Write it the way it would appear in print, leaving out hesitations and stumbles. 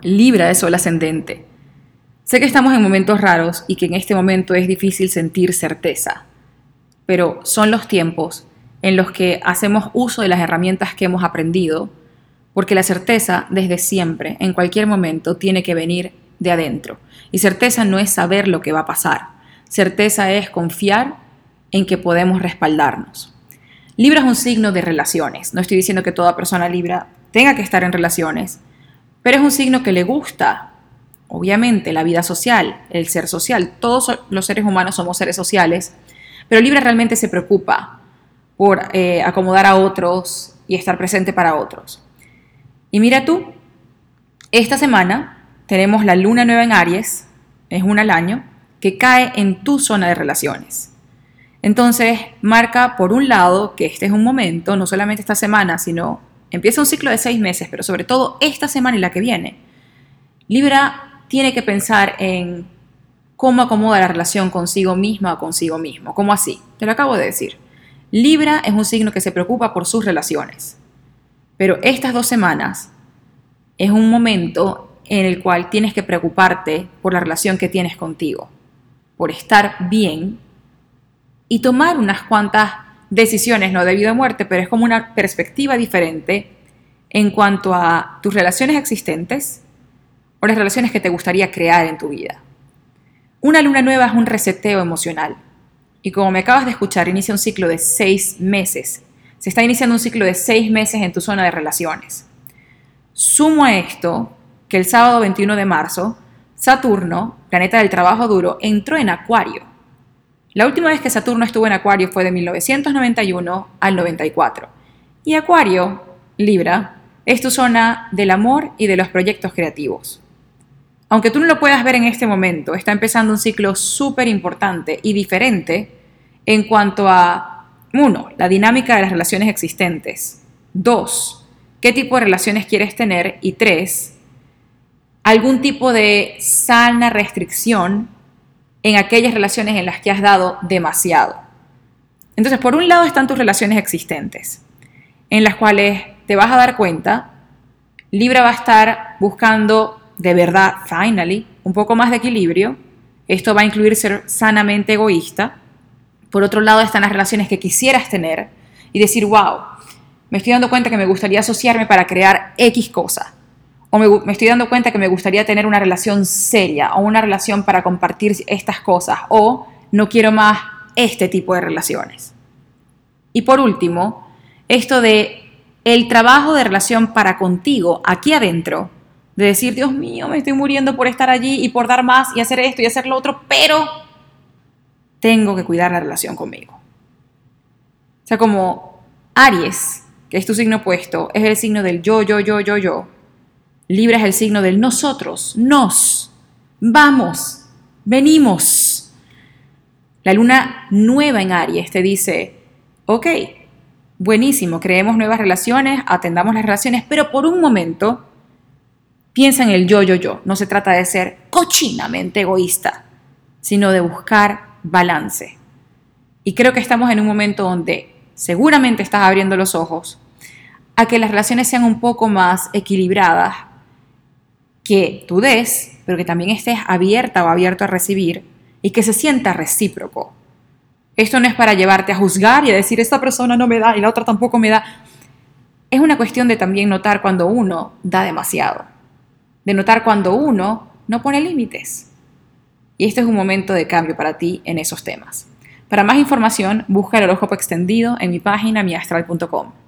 Libra de Sol ascendente. Sé que estamos en momentos raros y que en este momento es difícil sentir certeza, pero son los tiempos en los que hacemos uso de las herramientas que hemos aprendido, porque la certeza desde siempre, en cualquier momento, tiene que venir de adentro. Y certeza no es saber lo que va a pasar. Certeza es confiar en que podemos respaldarnos. Libra es un signo de relaciones. No estoy diciendo que toda persona Libra tenga que estar en relaciones, pero es un signo que le gusta, obviamente, la vida social, el ser social. Todos los seres humanos somos seres sociales, pero Libra realmente se preocupa por acomodar a otros y estar presente para otros. Y mira tú, esta semana tenemos la luna nueva en Aries, es una al año, que cae en tu zona de relaciones. Entonces, marca por un lado que este es un momento, no solamente esta semana, sino empieza un ciclo de 6 meses, pero sobre todo esta semana y la que viene. Libra tiene que pensar en cómo acomoda la relación consigo misma o consigo mismo. ¿Cómo así? Te lo acabo de decir. Libra es un signo que se preocupa por sus relaciones, pero estas 2 semanas es un momento en el cual tienes que preocuparte por la relación que tienes contigo, por estar bien y tomar unas cuantas decisiones, no de vida o muerte, pero es como una perspectiva diferente en cuanto a tus relaciones existentes o las relaciones que te gustaría crear en tu vida. Una luna nueva es un reseteo emocional y como me acabas de escuchar, inicia un ciclo de 6 meses. Se está iniciando un ciclo de 6 meses en tu zona de relaciones. Sumo a esto que el sábado 21 de marzo, Saturno, planeta del trabajo duro, entró en Acuario. La última vez que Saturno estuvo en Acuario fue de 1991 al 94. Y Acuario, Libra, es tu zona del amor y de los proyectos creativos. Aunque tú no lo puedas ver en este momento, está empezando un ciclo súper importante y diferente en cuanto a, 1, la dinámica de las relaciones existentes. 2, qué tipo de relaciones quieres tener. Y 3, algún tipo de sana restricción en aquellas relaciones en las que has dado demasiado. Entonces, por un lado están tus relaciones existentes, en las cuales te vas a dar cuenta, Libra va a estar buscando de verdad, finally, un poco más de equilibrio. Esto va a incluir ser sanamente egoísta. Por otro lado están las relaciones que quisieras tener y decir, wow, me estoy dando cuenta que me gustaría asociarme para crear X cosa. O me estoy dando cuenta que me gustaría tener una relación seria o una relación para compartir estas cosas. O no quiero más este tipo de relaciones. Y por último, esto de el trabajo de relación para contigo aquí adentro, de decir, Dios mío, me estoy muriendo por estar allí y por dar más y hacer esto y hacer lo otro, pero tengo que cuidar la relación conmigo. O sea, como Aries, que es tu signo opuesto, es el signo del yo. Libra es el signo del nosotros, nos, vamos, venimos. La luna nueva en Aries te dice, ok, buenísimo, creemos nuevas relaciones, atendamos las relaciones, pero por un momento piensa en el yo. No se trata de ser cochinamente egoísta, sino de buscar balance. Y creo que estamos en un momento donde seguramente estás abriendo los ojos a que las relaciones sean un poco más equilibradas, que tú des, pero que también estés abierta o abierto a recibir y que se sienta recíproco. Esto no es para llevarte a juzgar y a decir, esta persona no me da y la otra tampoco me da. Es una cuestión de también notar cuando uno da demasiado, de notar cuando uno no pone límites. Y este es un momento de cambio para ti en esos temas. Para más información, busca el horóscopo extendido en mi página miastral.com.